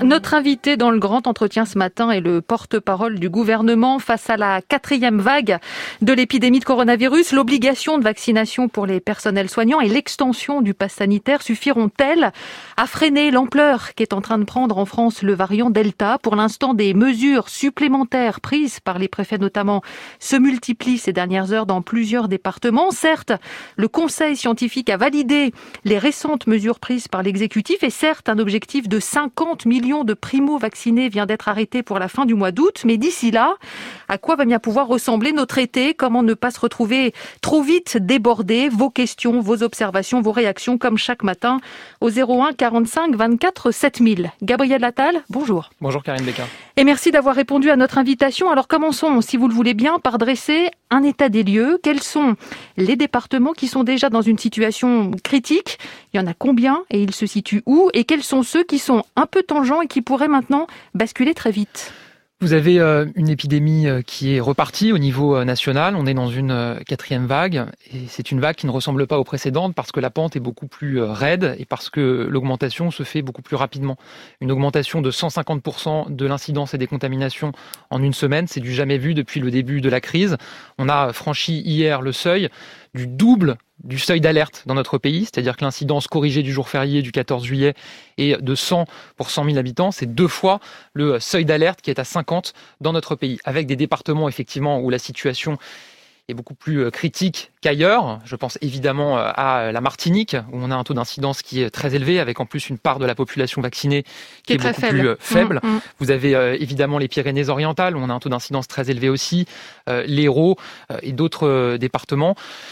Notre invité dans le grand entretien ce matin est le porte-parole du gouvernement face à la 4e vague de l'épidémie de coronavirus. L'obligation de vaccination pour les personnels soignants et l'extension du pass sanitaire suffiront-elles à freiner l'ampleur qu'est en train de prendre en France le variant Delta? Pour l'instant, des mesures supplémentaires prises par les préfets notamment se multiplient ces dernières heures dans plusieurs départements. Certes, le Conseil scientifique a validé les récentes mesures prises par l'exécutif et certes, un objectif de 50 millions de primo-vaccinés vient d'être arrêté pour la fin du mois d'août. Mais d'ici là, à quoi va bien pouvoir ressembler notre été? Comment ne pas se retrouver trop vite débordé? Vos questions, vos observations, vos réactions, comme chaque matin, au 01 45 24 7000. Gabriel Attal, bonjour. Bonjour Karine Bécard. Et merci d'avoir répondu à notre invitation. Alors commençons, si vous le voulez bien, par dresser un état des lieux. Quels sont les départements qui sont déjà dans une situation critique? Il y en a combien et ils se situent où? Et quels sont ceux qui sont un peu tangents et qui pourraient maintenant basculer très vite? Vous avez une épidémie qui est repartie au niveau national. On est dans une 4e vague et c'est une vague qui ne ressemble pas aux précédentes parce que la pente est beaucoup plus raide et parce que l'augmentation se fait beaucoup plus rapidement. Une augmentation de 150% de l'incidence et des contaminations en une semaine, c'est du jamais vu depuis le début de la crise. On a franchi hier le seuil du double du seuil d'alerte dans notre pays, c'est-à-dire que l'incidence corrigée du jour férié du 14 juillet est de 100 pour 100 000 habitants. C'est 2 fois le seuil d'alerte qui est à 50 dans notre pays, avec des départements effectivement où la situation est beaucoup plus critique qu'ailleurs. Je pense évidemment à la Martinique, où on a un taux d'incidence qui est très élevé, avec en plus une part de la population vaccinée qui est beaucoup plus faible. Vous avez évidemment les Pyrénées-Orientales, où on a un taux d'incidence très élevé aussi, l'Hérault et d'autres départements.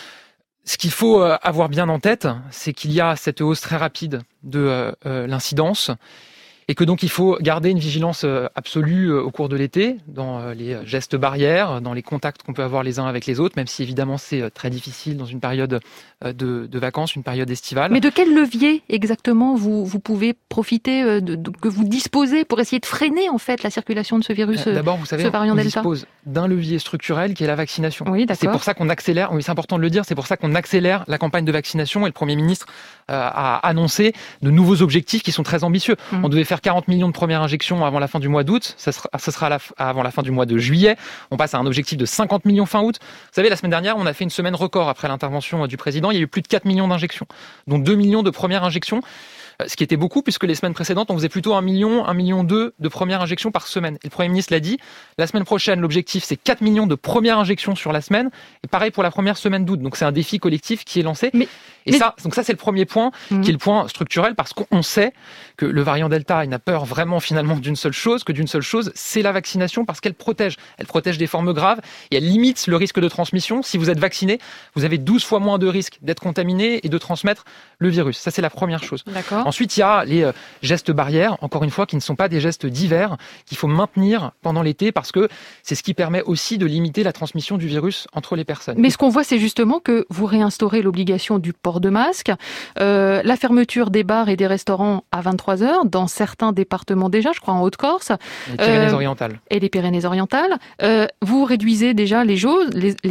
Ce qu'il faut avoir bien en tête, c'est qu'il y a cette hausse très rapide de l'incidence et que donc il faut garder une vigilance absolue au cours de l'été dans les gestes barrières, dans les contacts qu'on peut avoir les uns avec les autres, même si évidemment c'est très difficile dans une période de vacances, une période estivale. Mais de quel levier exactement vous pouvez profiter, que vous disposez pour essayer de freiner en fait la circulation de ce virus? D'abord, vous savez, on dispose d'un levier structurel qui est la vaccination. Oui, d'accord. C'est pour ça qu'on accélère, oui, c'est important de le dire, c'est pour ça qu'on accélère la campagne de vaccination et le Premier ministre a annoncé de nouveaux objectifs qui sont très ambitieux. On devait faire 40 millions de premières injections avant la fin du mois d'août, ça sera avant la fin du mois de juillet. On passe à un objectif de 50 millions fin août. Vous savez, la semaine dernière, on a fait une semaine record après l'intervention du président. Il y a eu plus de 4 millions d'injections, dont 2 millions de premières injections, ce qui était beaucoup puisque les semaines précédentes, on faisait plutôt 1 million, 1,2 million de premières injections par semaine. Et le Premier ministre l'a dit, la semaine prochaine, l'objectif, c'est 4 millions de premières injections sur la semaine, et pareil pour la première semaine d'août. Donc c'est un défi collectif qui est lancé. Donc ça, c'est le premier point, qui est le point structurel, parce qu'on sait que le variant Delta, il n'a peur vraiment finalement d'une seule chose, c'est la vaccination, parce qu'elle protège. Elle protège des formes graves et elle limite le risque de transmission. Si vous êtes vacciné, vous avez 12 fois moins de risque d'être contaminé et de transmettre le virus. Ça, c'est la première chose. D'accord. Ensuite, il y a les gestes barrières, encore une fois, qui ne sont pas des gestes divers, qu'il faut maintenir pendant l'été, parce que c'est ce qui permet aussi de limiter la transmission du virus entre les personnes. Mais ce qu'on voit, c'est justement que vous réinstaurez l'obligation du port de masque, la fermeture des bars et des restaurants à 23h dans certains départements déjà, je crois en Haute-Corse. Les Pyrénées-Orientales. Et les Pyrénées-Orientales. Vous réduisez déjà les jauges.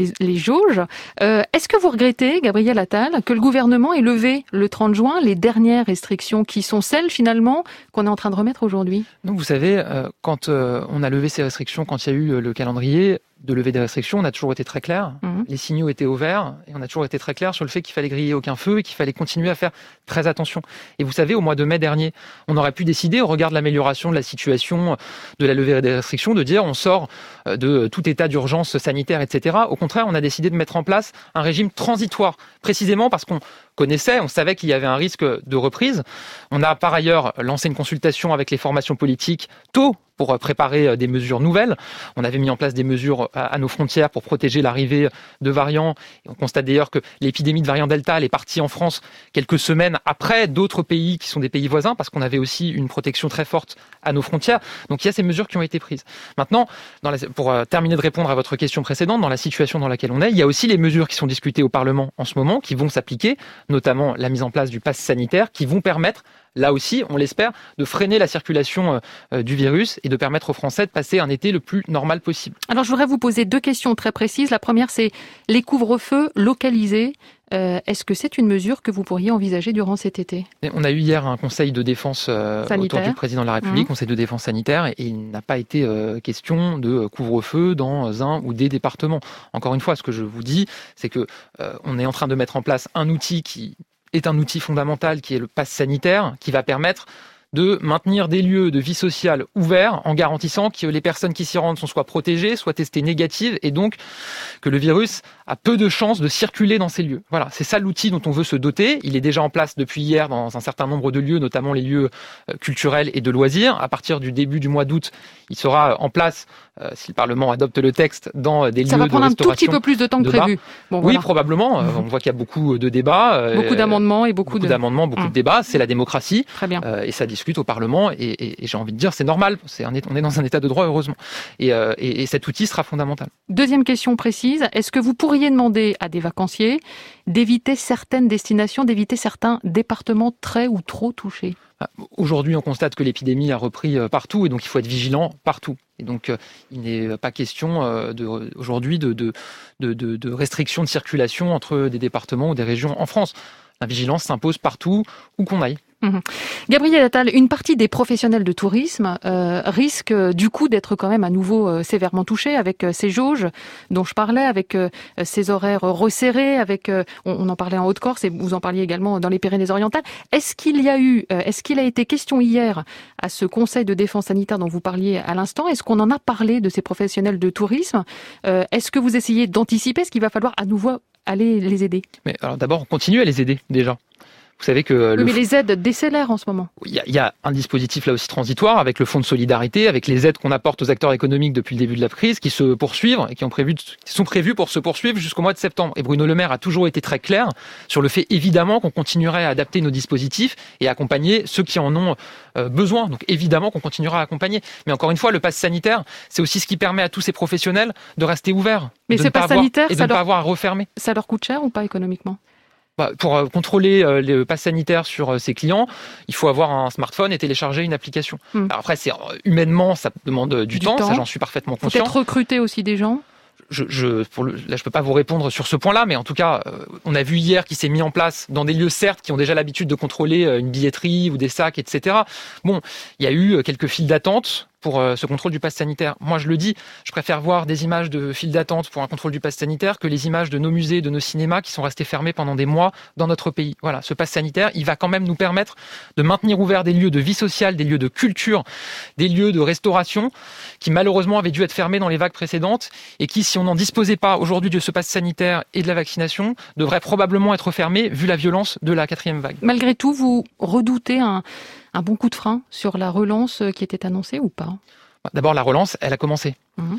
Est-ce que vous regrettez, Gabriel Attal, que le gouvernement ait levé le 30 juin les dernières restrictions qui sont celles finalement qu'on est en train de remettre aujourd'hui? Donc vous savez, quand on a levé ces restrictions, quand il y a eu le calendrier de lever des restrictions, on a toujours été très clair. Les signaux étaient au vert et on a toujours été très clair sur le fait qu'il fallait griller aucun feu et qu'il fallait continuer à faire très attention. Et vous savez, au mois de mai dernier, on aurait pu décider, au regard de l'amélioration de la situation, de la levée des restrictions, de dire on sort de tout état d'urgence sanitaire, etc. Au contraire, on a décidé de mettre en place un régime transitoire, précisément parce qu'on on savait qu'il y avait un risque de reprise. On a par ailleurs lancé une consultation avec les formations politiques tôt pour préparer des mesures nouvelles. On avait mis en place des mesures à nos frontières pour protéger l'arrivée de variants. Et on constate d'ailleurs que l'épidémie de variant Delta, elle est partie en France quelques semaines après d'autres pays qui sont des pays voisins, parce qu'on avait aussi une protection très forte à nos frontières. Donc il y a ces mesures qui ont été prises. Maintenant, pour terminer de répondre à votre question précédente, dans la situation dans laquelle on est, il y a aussi les mesures qui sont discutées au Parlement en ce moment, qui vont s'appliquer, notamment la mise en place du pass sanitaire, qui vont permettre, là aussi, on l'espère, de freiner la circulation du virus et de permettre aux Français de passer un été le plus normal possible. Alors, je voudrais vous poser 2 questions très précises. La première, c'est les couvre-feux localisés. Est-ce que c'est une mesure que vous pourriez envisager durant cet été ? On a eu hier un conseil de défense autour du président de la République, conseil de défense sanitaire, et il n'a pas été question de couvre-feu dans un ou des départements. Encore une fois, ce que je vous dis, c'est que on est en train de mettre en place un outil qui est un outil fondamental, qui est le pass sanitaire, qui va permettre de maintenir des lieux de vie sociale ouverts en garantissant que les personnes qui s'y rendent soient protégées, soient testées négatives et donc que le virus a peu de chances de circuler dans ces lieux. Voilà, c'est ça l'outil dont on veut se doter. Il est déjà en place depuis hier dans un certain nombre de lieux, notamment les lieux culturels et de loisirs. À partir du début du mois d'août, il sera en place, si le Parlement adopte le texte, dans des lieux de restauration. Ça va prendre un tout petit peu plus de temps que prévu. Bon, voilà. Oui, probablement. On voit qu'il y a beaucoup de débats. Beaucoup d'amendements et beaucoup d'amendements, beaucoup de débats. C'est la démocratie. Très bien. Et ça discute au Parlement et j'ai envie de dire c'est normal, on est dans un état de droit heureusement et cet outil sera fondamental. Deuxième question précise, est-ce que vous pourriez demander à des vacanciers d'éviter certaines destinations, d'éviter certains départements très ou trop touchés ? Aujourd'hui, on constate que l'épidémie a repris partout et donc il faut être vigilant partout. Et donc, il n'est pas question aujourd'hui de restrictions de circulation entre des départements ou des régions en France. La vigilance s'impose partout où qu'on aille. Gabriel Attal, une partie des professionnels de tourisme risque du coup d'être quand même à nouveau sévèrement touchés avec ces jauges dont je parlais, avec ces horaires resserrés, avec on en parlait en Haute-Corse et vous en parliez également dans les Pyrénées-Orientales. Est-ce qu'il a été question hier à ce Conseil de défense sanitaire dont vous parliez à l'instant? Est-ce qu'on en a parlé de ces professionnels de tourisme? Est-ce que vous essayez d'anticiper? Est-ce qu'il va falloir à nouveau aller les aider? Mais alors d'abord, on continue à les aider déjà. Vous savez que mais les aides décélèrent en ce moment. Il y a un dispositif là aussi transitoire avec le fonds de solidarité, avec les aides qu'on apporte aux acteurs économiques depuis le début de la crise, qui se poursuivent et qui sont prévues pour se poursuivre jusqu'au mois de septembre. Et Bruno Le Maire a toujours été très clair sur le fait évidemment qu'on continuerait à adapter nos dispositifs et à accompagner ceux qui en ont besoin. Donc évidemment qu'on continuera à accompagner. Mais encore une fois, le pass sanitaire, c'est aussi ce qui permet à tous ces professionnels de rester ouverts, mais ce pass sanitaire, et de ne pas avoir à refermer. Ça leur coûte cher ou pas économiquement? Pour contrôler le pass sanitaire sur ses clients, il faut avoir un smartphone et télécharger une application. Alors après, humainement, ça demande du temps, ça j'en suis parfaitement conscient. Peut-être recruter aussi des gens. Là, je peux pas vous répondre sur ce point-là, mais en tout cas, on a vu hier qu'il s'est mis en place dans des lieux, certes, qui ont déjà l'habitude de contrôler une billetterie ou des sacs, etc. Bon, il y a eu quelques files d'attente pour ce contrôle du pass sanitaire. Moi, je le dis, je préfère voir des images de files d'attente pour un contrôle du pass sanitaire que les images de nos musées, de nos cinémas qui sont restés fermés pendant des mois dans notre pays. Voilà, ce pass sanitaire, il va quand même nous permettre de maintenir ouverts des lieux de vie sociale, des lieux de culture, des lieux de restauration qui malheureusement avaient dû être fermés dans les vagues précédentes et qui, si on n'en disposait pas aujourd'hui de ce pass sanitaire et de la vaccination, devraient probablement être fermés vu la violence de la 4e vague. Malgré tout, vous redoutez un bon coup de frein sur la relance qui était annoncée ou pas? D'abord, la relance, elle a commencé.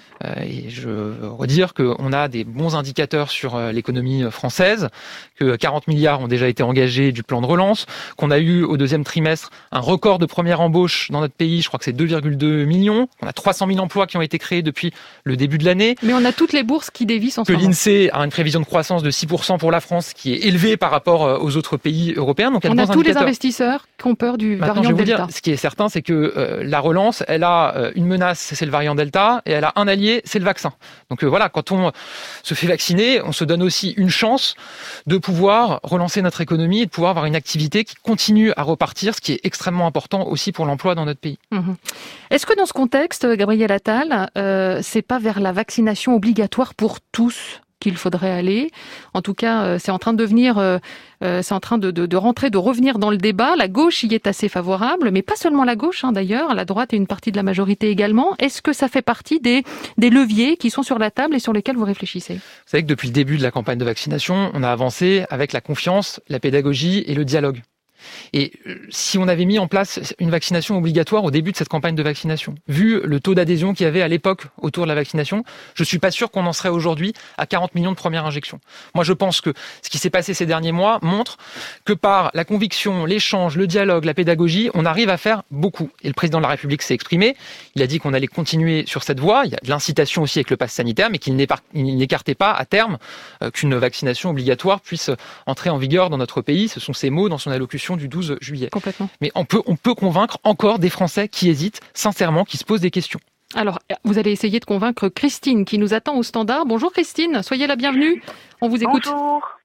Et je veux redire qu'on a des bons indicateurs sur l'économie française, que 40 milliards ont déjà été engagés du plan de relance, qu'on a eu au 2e trimestre un record de première embauche dans notre pays, je crois que c'est 2,2 millions, qu'on a 300 000 emplois qui ont été créés depuis le début de l'année. Mais on a toutes les bourses qui dévissent en ce moment. Que l'INSEE a une prévision de croissance de 6% pour la France, qui est élevée par rapport aux autres pays européens. Donc on a tous les investisseurs qui ont peur du variant Delta. Ce qui est certain, c'est que la relance, elle a une menace, c'est le variant Delta, et elle a un allié, c'est le vaccin. Donc voilà, quand on se fait vacciner, on se donne aussi une chance de pouvoir relancer notre économie et de pouvoir avoir une activité qui continue à repartir, ce qui est extrêmement important aussi pour l'emploi dans notre pays. Est-ce que dans ce contexte, Gabriel Attal, c'est pas vers la vaccination obligatoire pour tous qu'il faudrait aller? En tout cas, c'est en train de devenir, c'est en train de rentrer, de revenir dans le débat. La gauche y est assez favorable, mais pas seulement la gauche, d'ailleurs, la droite et une partie de la majorité également. Est-ce que ça fait partie des leviers qui sont sur la table et sur lesquels vous réfléchissez? Vous savez que depuis le début de la campagne de vaccination, on a avancé avec la confiance, la pédagogie et le dialogue. Et si on avait mis en place une vaccination obligatoire au début de cette campagne de vaccination, vu le taux d'adhésion qu'il y avait à l'époque autour de la vaccination, je suis pas sûr qu'on en serait aujourd'hui à 40 millions de premières injections. Moi, je pense que ce qui s'est passé ces derniers mois montre que par la conviction, l'échange, le dialogue, la pédagogie, on arrive à faire beaucoup. Et le président de la République s'est exprimé. Il a dit qu'on allait continuer sur cette voie. Il y a de l'incitation aussi avec le pass sanitaire, mais qu'il n'écartait pas à terme qu'une vaccination obligatoire puisse entrer en vigueur dans notre pays. Ce sont ses mots dans son allocution du 12 juillet. Complètement. Mais on peut convaincre encore des Français qui hésitent, sincèrement, qui se posent des questions. Alors, vous allez essayer de convaincre Christine qui nous attend au standard. Bonjour Christine, soyez la bienvenue. On vous écoute. Bonjour.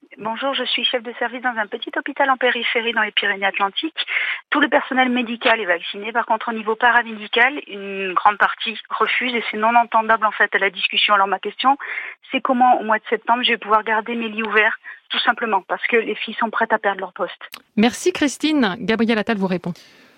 Bonjour, je suis chef de service dans un petit hôpital en périphérie dans les Pyrénées-Atlantiques. Tout le personnel médical est vacciné. Par contre, au niveau paramédical, une grande partie refuse et c'est non entendable en fait à la discussion. Alors ma question, c'est comment au mois de septembre je vais pouvoir garder mes lits ouverts, tout simplement parce que les filles sont prêtes à perdre leur poste. Merci Christine. Gabriel Attal vous répond.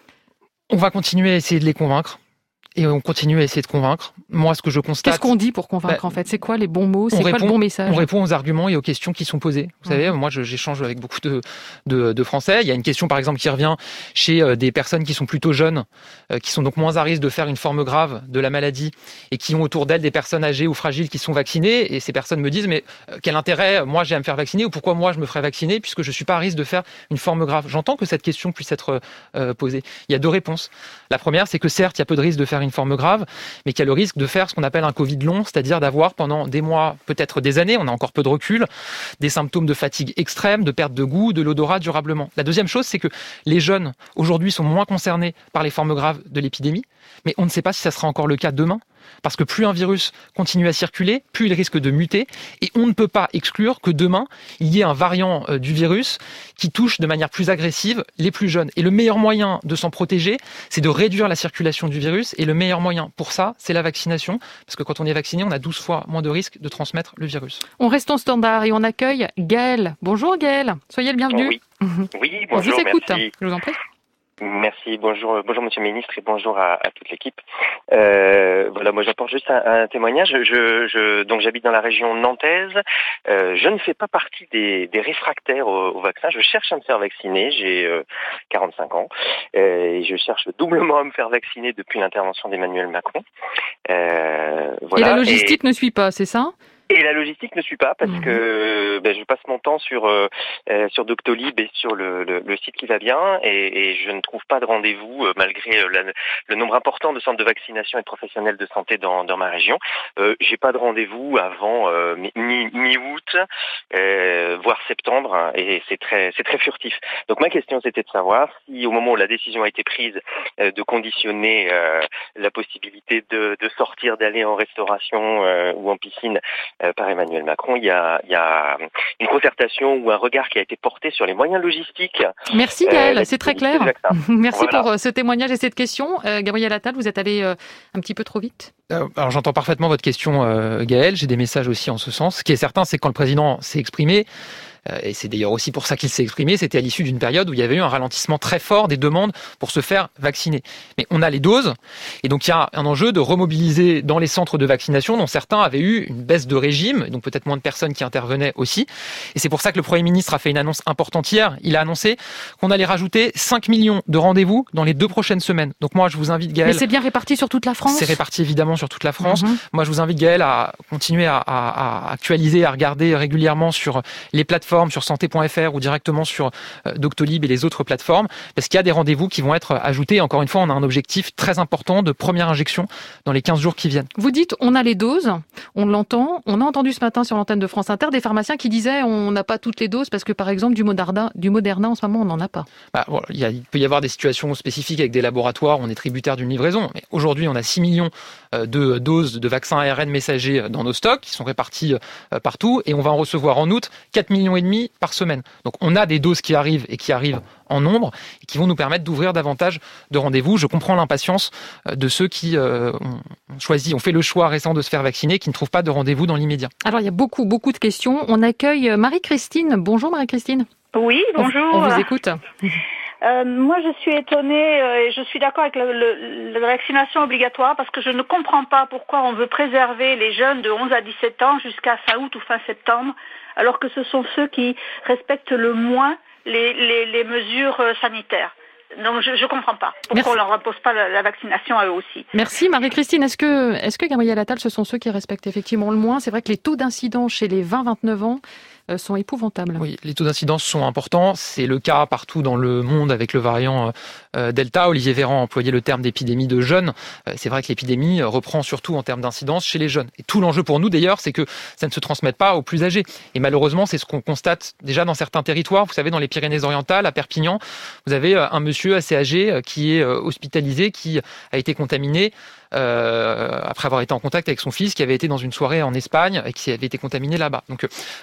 On va continuer à essayer de les convaincre. Et on continue à essayer de convaincre. Moi, ce que je constate... Qu'est-ce qu'on dit pour convaincre en fait ? C'est quoi les bons mots ? C'est quoi le bon message ? On répond aux arguments et aux questions qui sont posées. Vous savez, moi, j'échange avec beaucoup de Français. Il y a une question, par exemple, qui revient chez des personnes qui sont plutôt jeunes, qui sont donc moins à risque de faire une forme grave de la maladie et qui ont autour d'elles des personnes âgées ou fragiles qui sont vaccinées. Et ces personnes me disent, mais quel intérêt, moi, j'ai à me faire vacciner ou pourquoi moi, je me ferais vacciner puisque je suis pas à risque de faire une forme grave. J'entends que cette question puisse être posée. Il y a deux réponses. La première, c'est que certes, il y a peu de risque de faire une forme grave, mais qu'il y a le risque de faire ce qu'on appelle un Covid long, c'est-à-dire d'avoir pendant des mois, peut-être des années, on a encore peu de recul, des symptômes de fatigue extrême, de perte de goût, de l'odorat durablement. La deuxième chose, c'est que les jeunes, aujourd'hui, sont moins concernés par les formes graves de l'épidémie, mais on ne sait pas si ça sera encore le cas demain. Parce que plus un virus continue à circuler, plus il risque de muter. Et on ne peut pas exclure que demain, il y ait un variant du virus qui touche de manière plus agressive les plus jeunes. Et le meilleur moyen de s'en protéger, c'est de réduire la circulation du virus. Et le meilleur moyen pour ça, c'est la vaccination. Parce que quand on est vacciné, on a 12 fois moins de risque de transmettre le virus. On reste en standard et on accueille Gaël. Bonjour Gaël, soyez le bienvenu. Oui, bonjour, on vous écoute, merci. Je vous en prie. Merci, bonjour Monsieur le Ministre et bonjour à toute l'équipe. Voilà, moi j'apporte juste un témoignage. Donc j'habite dans la région nantaise. Je ne fais pas partie des réfractaires au vaccin. Je cherche à me faire vacciner. J'ai 45 ans et je cherche doublement à me faire vacciner depuis l'intervention d'Emmanuel Macron. Voilà. Et la logistique ne suit pas, c'est ça ? Et la logistique ne suit pas parce que je passe mon temps sur Doctolib et sur le site qui va bien et je ne trouve pas de rendez-vous malgré le nombre important de centres de vaccination et de professionnels de santé dans ma région. J'ai pas de rendez-vous avant mi-août, voire septembre, et c'est très furtif. Donc ma question c'était de savoir si au moment où la décision a été prise de conditionner la possibilité de sortir, d'aller en restauration ou en piscine par Emmanuel Macron, il y a une concertation ou un regard qui a été porté sur les moyens logistiques. Merci Gaël, c'est très clair. Merci voilà. pour ce témoignage et cette question. Gabriel Attal, vous êtes allé un petit peu trop vite ? Alors j'entends parfaitement votre question, Gaël. J'ai des messages aussi en ce sens. Ce qui est certain, c'est que quand le président s'est exprimé, et c'est d'ailleurs aussi pour ça qu'il s'est exprimé, c'était à l'issue d'une période où il y avait eu un ralentissement très fort des demandes pour se faire vacciner. Mais on a les doses, et donc il y a un enjeu de remobiliser dans les centres de vaccination, dont certains avaient eu une baisse de régime, donc peut-être moins de personnes qui intervenaient aussi. Et c'est pour ça que le Premier ministre a fait une annonce importante hier. Il a annoncé qu'on allait rajouter 5 millions de rendez-vous dans les 2 prochaines semaines. Donc moi, je vous invite, Gaël... Mais c'est bien réparti sur toute la France ? C'est réparti évidemment sur toute la France. Moi, je vous invite, Gaël, à continuer à actualiser, à regarder régulièrement sur les plateformes, sur santé.fr ou directement sur Doctolib et les autres plateformes, parce qu'il y a des rendez-vous qui vont être ajoutés. Encore une fois, on a un objectif très important de première injection dans les 15 jours qui viennent. Vous dites, on a les doses, on l'entend. On a entendu ce matin sur l'antenne de France Inter des pharmaciens qui disaient on n'a pas toutes les doses parce que, par exemple, du Moderna en ce moment, on n'en a pas. Voilà, il peut y avoir des situations spécifiques avec des laboratoires, on est tributaire d'une livraison. Mais aujourd'hui, on a 6 millions de doses de vaccins ARN messagers dans nos stocks, qui sont répartis partout, et on va en recevoir en août 4,5 millions par semaine. Donc on a des doses qui arrivent et qui arrivent en nombre et qui vont nous permettre d'ouvrir davantage de rendez-vous. Je comprends l'impatience de ceux qui ont fait le choix récent de se faire vacciner, qui ne trouvent pas de rendez-vous dans l'immédiat. Alors il y a beaucoup de questions. On accueille Marie-Christine. Bonjour Marie-Christine. Oui, bonjour. On vous écoute. Moi, je suis étonnée et je suis d'accord avec la vaccination obligatoire parce que je ne comprends pas pourquoi on veut préserver les jeunes de 11 à 17 ans jusqu'à fin août ou fin septembre, alors que ce sont ceux qui respectent le moins les mesures sanitaires. Donc je ne comprends pas pourquoi on ne leur impose pas la vaccination à eux aussi. Merci Marie-Christine. Est-ce que Gabriel Attal, ce sont ceux qui respectent effectivement le moins ? C'est vrai que les taux d'incidence chez les 20-29 ans sont épouvantables. Oui, les taux d'incidence sont importants. C'est le cas partout dans le monde avec le variant Delta. Olivier Véran employait le terme d'épidémie de jeunes. C'est vrai que l'épidémie reprend surtout en termes d'incidence chez les jeunes. Et tout l'enjeu pour nous d'ailleurs, c'est que ça ne se transmette pas aux plus âgés. Et malheureusement, c'est ce qu'on constate déjà dans certains territoires. Vous savez, dans les Pyrénées-Orientales, à Perpignan, vous avez un monsieur assez âgé qui est hospitalisé, qui a été contaminé après avoir été en contact avec son fils qui avait été dans une soirée en Espagne et qui avait été contaminé là-bas. Donc voilà. Maintenant,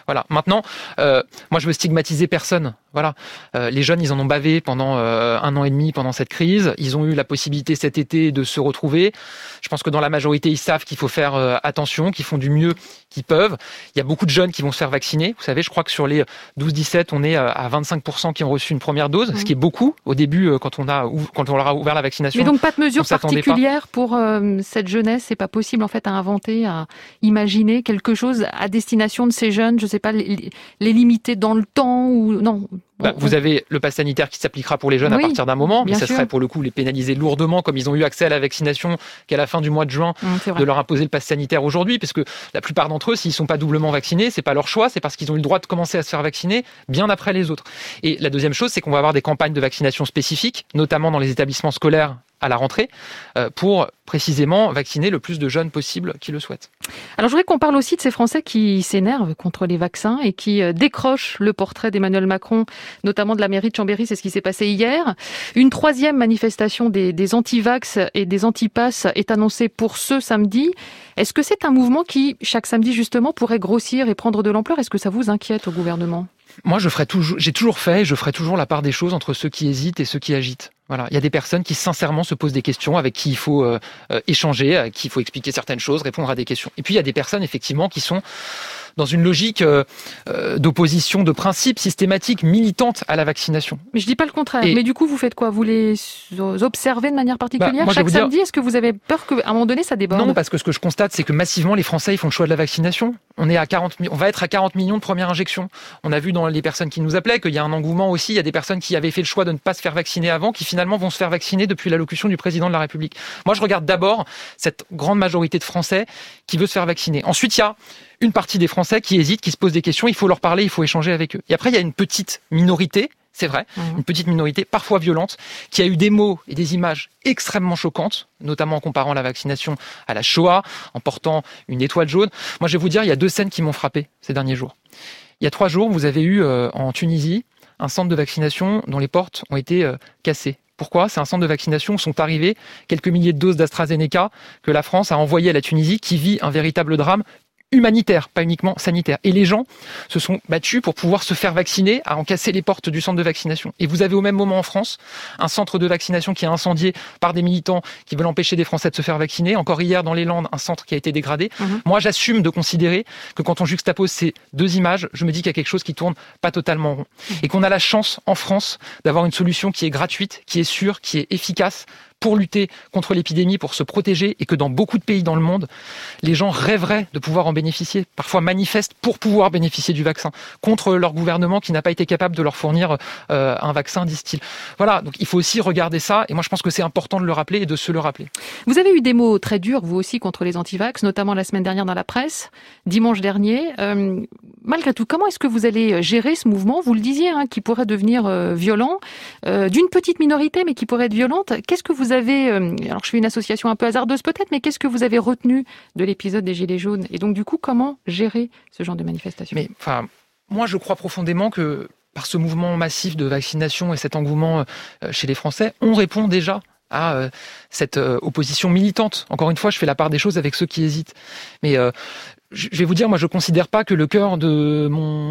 Maintenant, moi je veux stigmatiser personne. Voilà, les jeunes, ils en ont bavé pendant 1 an et demi pendant cette crise. Ils ont eu la possibilité cet été de se retrouver. Je pense que dans la majorité, ils savent qu'il faut faire attention, qu'ils font du mieux qu'ils peuvent. Il y a beaucoup de jeunes qui vont se faire vacciner. Vous savez, je crois que sur les 12-17, on est à 25% qui ont reçu une première dose, ce qui est beaucoup au début quand on leur a ouvert la vaccination. Mais donc pas de mesures particulières pour cette jeunesse, c'est pas possible en fait à inventer, à imaginer quelque chose à destination de ces jeunes, je sais pas, les limiter dans le temps ou non. Vous avez le pass sanitaire qui s'appliquera pour les jeunes à partir d'un moment, mais ça serait pour le coup les pénaliser lourdement comme ils ont eu accès à la vaccination qu'à la fin du mois de juin, de leur imposer le pass sanitaire aujourd'hui, parce que la plupart d'entre eux, s'ils sont pas doublement vaccinés, c'est pas leur choix, c'est parce qu'ils ont eu le droit de commencer à se faire vacciner bien après les autres. Et la deuxième chose, c'est qu'on va avoir des campagnes de vaccination spécifiques, notamment dans les établissements scolaires à la rentrée, pour précisément vacciner le plus de jeunes possible qui le souhaitent. Alors je voudrais qu'on parle aussi de ces Français qui s'énervent contre les vaccins et qui décrochent le portrait d'Emmanuel Macron, notamment de la mairie de Chambéry, c'est ce qui s'est passé hier. Une 3e manifestation des anti-vax et des anti-pass est annoncée pour ce samedi. Est-ce que c'est un mouvement qui, chaque samedi justement, pourrait grossir et prendre de l'ampleur ? Est-ce que ça vous inquiète au gouvernement ? Moi, j'ai toujours fait et je ferai toujours la part des choses entre ceux qui hésitent et ceux qui agitent. Voilà, il y a des personnes qui sincèrement se posent des questions, avec qui il faut échanger, avec qui il faut expliquer certaines choses, répondre à des questions. Et puis il y a des personnes effectivement qui sont dans une logique d'opposition de principe systématique, militante à la vaccination. Mais je dis pas le contraire. Mais du coup, vous faites quoi ? Vous les observez de manière particulière chaque samedi ? Est-ce que vous avez peur qu'à un moment donné, ça déborde ? Non, parce que ce que je constate, c'est que massivement, les Français ils font le choix de la vaccination. On va être à 40 millions de premières injections. On a vu dans les personnes qui nous appelaient qu'il y a un engouement aussi. Il y a des personnes qui avaient fait le choix de ne pas se faire vacciner avant, qui finalement vont se faire vacciner depuis l'allocution du président de la République. Moi, je regarde d'abord cette grande majorité de Français qui veut se faire vacciner. Ensuite, il y a une partie des Français qui hésitent, qui se posent des questions. Il faut leur parler, il faut échanger avec eux. Et après, il y a une petite minorité, c'est vrai, une petite minorité parfois violente, qui a eu des mots et des images extrêmement choquantes, notamment en comparant la vaccination à la Shoah, en portant une étoile jaune. Moi, je vais vous dire, il y a 2 scènes qui m'ont frappé ces derniers jours. Il y a 3 jours, vous avez eu en Tunisie un centre de vaccination dont les portes ont été cassées. Pourquoi ? C'est un centre de vaccination où sont arrivés quelques milliers de doses d'AstraZeneca que la France a envoyées à la Tunisie, qui vit un véritable drame humanitaire, pas uniquement sanitaire. Et les gens se sont battus pour pouvoir se faire vacciner, à en casser les portes du centre de vaccination. Et vous avez au même moment en France un centre de vaccination qui est incendié par des militants qui veulent empêcher des Français de se faire vacciner. Encore hier, dans les Landes, un centre qui a été dégradé. Moi, j'assume de considérer que quand on juxtapose ces 2 images, je me dis qu'il y a quelque chose qui tourne pas totalement rond. Et qu'on a la chance, en France, d'avoir une solution qui est gratuite, qui est sûre, qui est efficace, pour lutter contre l'épidémie, pour se protéger, et que dans beaucoup de pays dans le monde, les gens rêveraient de pouvoir en bénéficier, parfois manifestent pour pouvoir bénéficier du vaccin, contre leur gouvernement qui n'a pas été capable de leur fournir un vaccin, disent-ils. Voilà, donc il faut aussi regarder ça, et moi je pense que c'est important de le rappeler et de se le rappeler. Vous avez eu des mots très durs, vous aussi, contre les antivax, notamment la semaine dernière dans la presse, dimanche dernier. Malgré tout, comment est-ce que vous allez gérer ce mouvement ? Vous le disiez, qui pourrait devenir violent, d'une petite minorité, mais qui pourrait être violente. Qu'est-ce que vous avez, alors je fais une association un peu hasardeuse peut-être, mais qu'est-ce que vous avez retenu de l'épisode des Gilets jaunes ? Et donc du coup, comment gérer ce genre de manifestation ? Mais moi je crois profondément que par ce mouvement massif de vaccination et cet engouement chez les Français, on répond déjà à cette opposition militante. Encore une fois, je fais la part des choses avec ceux qui hésitent. Mais je vais vous dire, moi je considère pas que le cœur de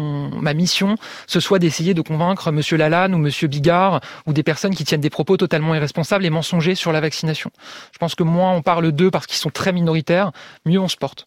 ma mission, ce soit d'essayer de convaincre Monsieur Lalanne ou Monsieur Bigard ou des personnes qui tiennent des propos totalement irresponsables et mensongers sur la vaccination. Je pense que moins on parle d'eux parce qu'ils sont très minoritaires, mieux on se porte.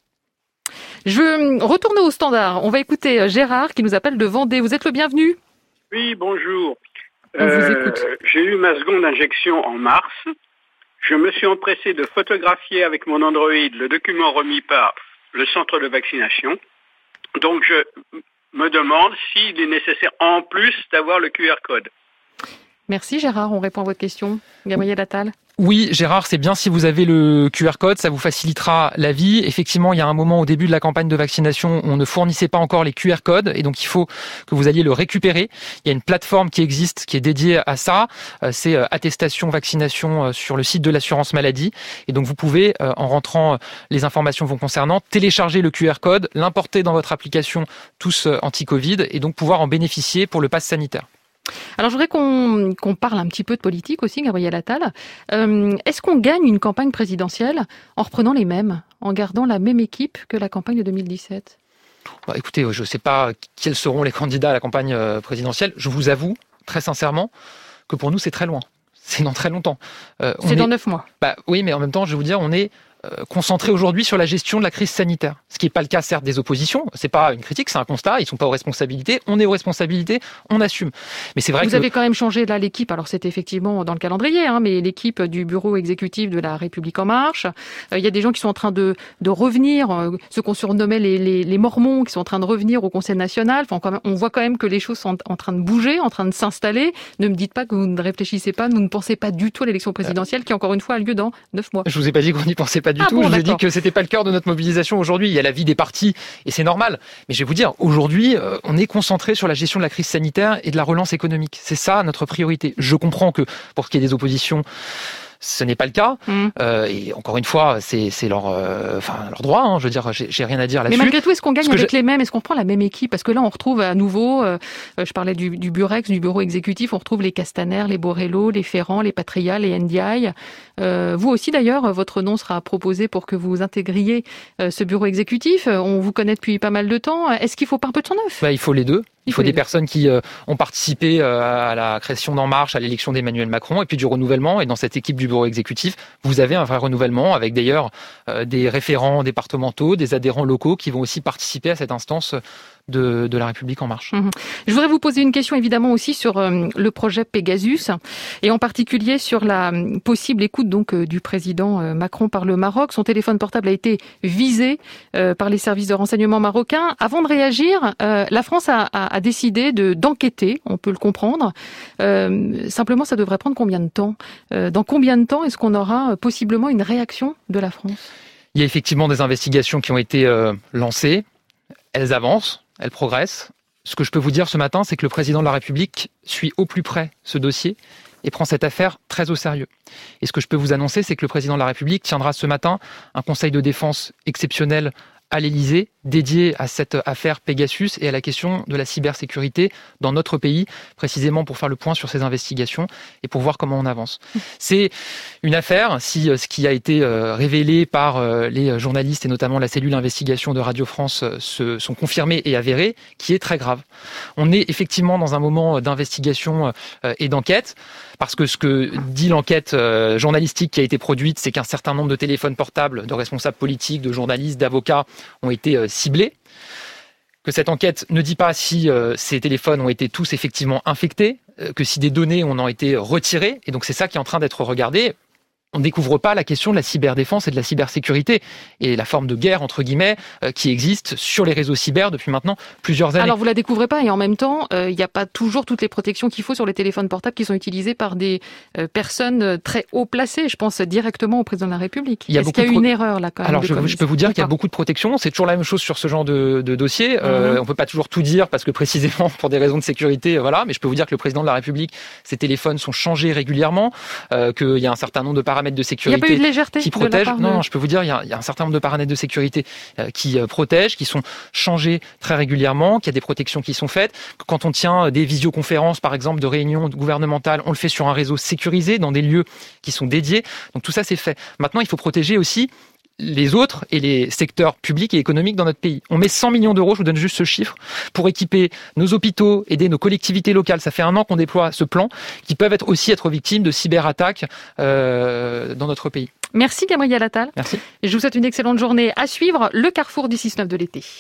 Je veux retourner au standard. On va écouter Gérard qui nous appelle de Vendée. Vous êtes le bienvenu. Oui, bonjour. On vous écoute. J'ai eu ma seconde injection en mars. Je me suis empressé de photographier avec mon Android le document remis par le centre de vaccination. Donc je me demande s'il est nécessaire en plus d'avoir le QR code. Merci Gérard, on répond à votre question. Gabriel Attal. Oui, Gérard, c'est bien si vous avez le QR code, ça vous facilitera la vie. Effectivement, il y a un moment au début de la campagne de vaccination, on ne fournissait pas encore les QR codes et donc il faut que vous alliez le récupérer. Il y a une plateforme qui existe, qui est dédiée à ça. C'est attestation vaccination sur le site de l'assurance maladie. Et donc vous pouvez, en rentrant les informations vous concernant, télécharger le QR code, l'importer dans votre application Tous Anti-Covid et donc pouvoir en bénéficier pour le pass sanitaire. Alors, je voudrais qu'on parle un petit peu de politique aussi, Gabriel Attal. Est-ce qu'on gagne une campagne présidentielle en reprenant les mêmes, en gardant la même équipe que la campagne de 2017 ? Écoutez, je ne sais pas quels seront les candidats à la campagne présidentielle. Je vous avoue, très sincèrement, que pour nous, c'est très loin. C'est dans très longtemps. C'est dans 9 mois. Oui, mais en même temps, je vais vous dire, on est concentré aujourd'hui sur la gestion de la crise sanitaire. Ce qui n'est pas le cas, certes, des oppositions. C'est pas une critique, c'est un constat. Ils sont pas aux responsabilités. On est aux responsabilités. On assume. Mais c'est vrai Vous avez quand même changé là l'équipe. Alors c'était effectivement dans le calendrier, mais l'équipe du bureau exécutif de la République en marche. Il y a des gens qui sont en train de revenir, ce qu'on surnommait les Mormons, qui sont en train de revenir au Conseil national. Enfin, on voit quand même que les choses sont en train de bouger, en train de s'installer. Ne me dites pas que vous ne réfléchissez pas, vous ne pensez pas du tout à l'élection présidentielle qui, encore une fois, a lieu dans 9 mois. Je vous ai pas dit qu'on n'y pensait pas du tout. Je vous ai dit que c'était pas le cœur de notre mobilisation aujourd'hui. Il y a la vie des partis et c'est normal. Mais je vais vous dire, aujourd'hui, on est concentré sur la gestion de la crise sanitaire et de la relance économique. C'est ça notre priorité. Je comprends que pour ce qui est des oppositions, ce n'est pas le cas. Et encore une fois, c'est leur droit. Je veux dire, j'ai rien à dire là-dessus. Mais malgré tout, est-ce qu'on gagne avec les mêmes? Est-ce qu'on prend la même équipe? Parce que là, on retrouve à nouveau, je parlais du Burex, du bureau exécutif, on retrouve les Castaner, les Borrello, les Ferrand, les Patria, les Ndiaye. Vous aussi, d'ailleurs, votre nom sera proposé pour que vous intégriez ce bureau exécutif. On vous connaît depuis pas mal de temps. Est-ce qu'il faut pas un peu de sang neuf? Il faut les deux. Il faut des personnes qui ont participé à la création d'En Marche, à l'élection d'Emmanuel Macron, et puis du renouvellement. Et dans cette équipe du bureau exécutif, vous avez un vrai renouvellement, avec d'ailleurs des référents départementaux, des adhérents locaux qui vont aussi participer à cette instance de la République En Marche. Je voudrais vous poser une question évidemment aussi sur le projet Pegasus, et en particulier sur la possible écoute donc du président Macron par le Maroc. Son téléphone portable a été visé par les services de renseignement marocains. Avant de réagir, la France a décidé d'enquêter, on peut le comprendre. Simplement, ça devrait prendre combien de temps? Dans combien de temps est-ce qu'on aura possiblement une réaction de la France? Il y a effectivement des investigations qui ont été lancées. Elles avancent, elles progressent. Ce que je peux vous dire ce matin, c'est que le président de la République suit au plus près ce dossier et prend cette affaire très au sérieux. Et ce que je peux vous annoncer, c'est que le président de la République tiendra ce matin un conseil de défense exceptionnel à l'Élysée, dédié à cette affaire Pegasus et à la question de la cybersécurité dans notre pays, précisément pour faire le point sur ces investigations et pour voir comment on avance. C'est une affaire, si ce qui a été révélé par les journalistes et notamment la cellule investigation de Radio France sont confirmés et avérés, qui est très grave. On est effectivement dans un moment d'investigation et d'enquête, parce que ce que dit l'enquête journalistique qui a été produite, c'est qu'un certain nombre de téléphones portables de responsables politiques, de journalistes, d'avocats ont été ciblés. Que cette enquête ne dit pas si ces téléphones ont été tous effectivement infectés, que si des données en ont été retirées. Et donc c'est ça qui est en train d'être regardé. On ne découvre pas la question de la cyberdéfense et de la cybersécurité et la forme de guerre, entre guillemets, qui existe sur les réseaux cyber depuis maintenant plusieurs années. Alors vous la découvrez pas et en même temps, il n'y a pas toujours toutes les protections qu'il faut sur les téléphones portables qui sont utilisés par des personnes très haut placées. Je pense directement au président de la République. Est-ce qu'il y a une erreur là quand même? Alors je peux vous dire qu'il y a beaucoup de protections. C'est toujours la même chose sur ce genre de dossier. On peut pas toujours tout dire parce que précisément pour des raisons de sécurité, voilà. Mais je peux vous dire que le président de la République, ses téléphones sont changés régulièrement, qu'il y a un certain nombre de paramètres de sécurité. Il n'y a pas eu de légèreté qui protègent. Non, je peux vous dire, il y a un certain nombre de paramètres de sécurité qui protègent, qui sont changés très régulièrement, qu'il y a des protections qui sont faites. Que quand on tient des visioconférences, par exemple, de réunions gouvernementales, on le fait sur un réseau sécurisé, dans des lieux qui sont dédiés. Donc tout ça, c'est fait. Maintenant, il faut protéger aussi les autres et les secteurs publics et économiques dans notre pays. On met 100 millions d'euros, je vous donne juste ce chiffre, pour équiper nos hôpitaux, aider nos collectivités locales. Ça fait 1 an qu'on déploie ce plan, qui peuvent aussi être victimes de cyberattaques dans notre pays. Merci Gabriel Attal. Merci. Je vous souhaite une excellente journée. À suivre, le Carrefour du 6-9 de l'été.